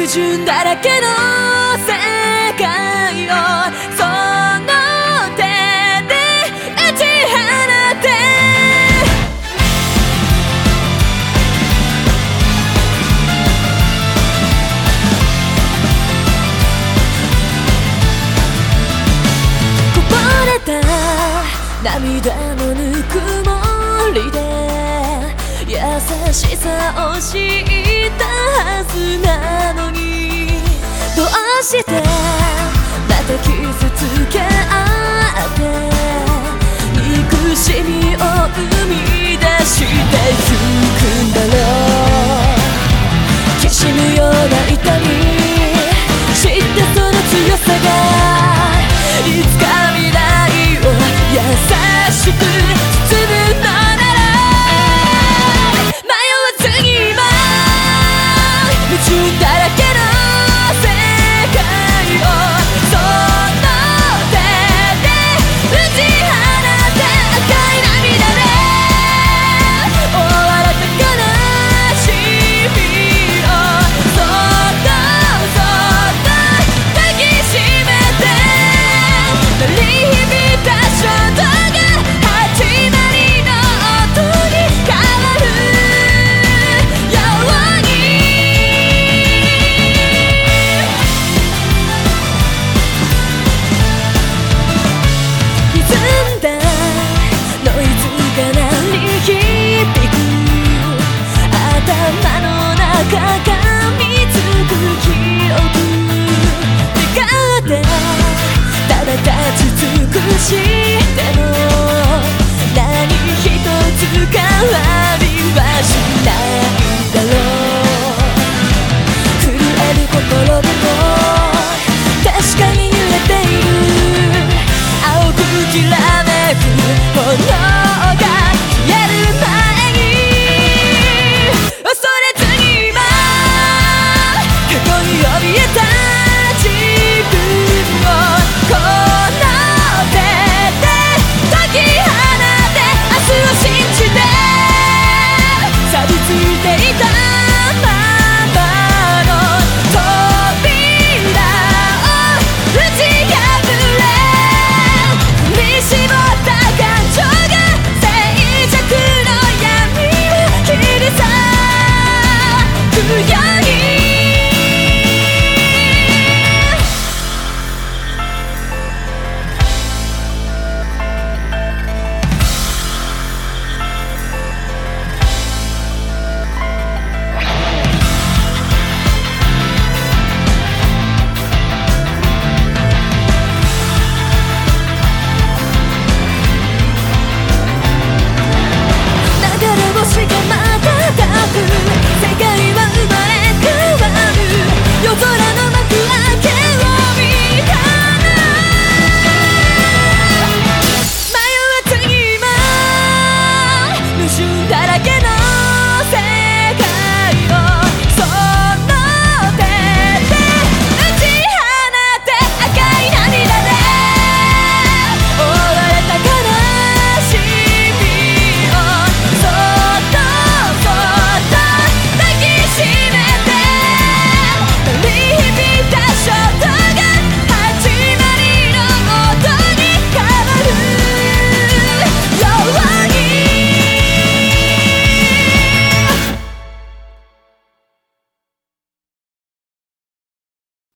矛盾だらけの世界をその手で打ち放てこぼれた涙のぬくもりで優しさを知ったはずなのにどうしてまた傷つけ合って憎しみを生み出してゆくんだろうきしむような痛み知ったその強さがいつか未来を優しく包むのしても何一つ変わりはしないだろう震える心でも確かに揺れている青くきらめく炎が消える前に恐れずに今過去に怯えた自分をついていたままの扉を打ち破れ踏みしぼった感情が静寂の闇を切り裂くよ